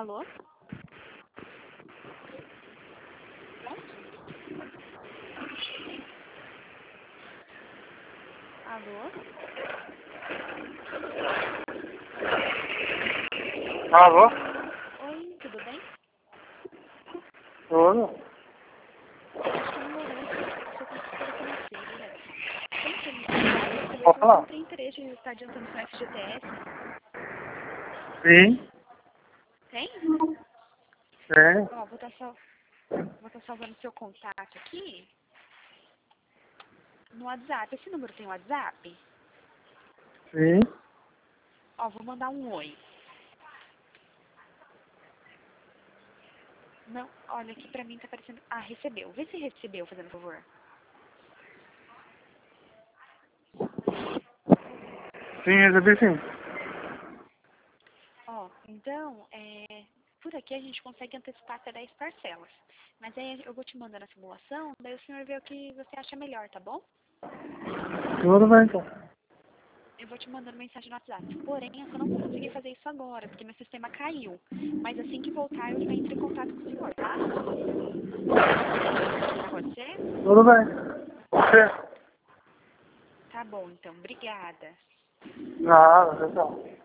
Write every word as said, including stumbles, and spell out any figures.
Alô? Alô? Alô? Oi, tudo bem? Tudo? Eu estou namorando sua consultora financeira. Tem como me falar para saber Pode se você não falar? tem interesse em estar adiantando com o F G T S? Sim. Tem? Sim. Ó, vou estar sal... vou estar salvando seu contato aqui no WhatsApp. Esse número tem WhatsApp? Sim. Ó, vou mandar um oi. Não, olha, aqui pra mim tá aparecendo... Ah, recebeu. Vê se recebeu, fazendo favor. Sim, recebi sim. Ó, então, é... por aqui a gente consegue antecipar até dez parcelas. Mas aí eu vou te mandando a simulação, daí o senhor vê o que você acha melhor, tá bom? Tudo bem então. Eu vou te mandando mensagem no WhatsApp. Porém, eu só não vou conseguir fazer isso agora, porque meu sistema caiu. Mas assim que voltar, eu já entro em contato com o senhor, tá? Pode ser? Tudo bem. Você? Tá bom, então. Obrigada. Nada, então.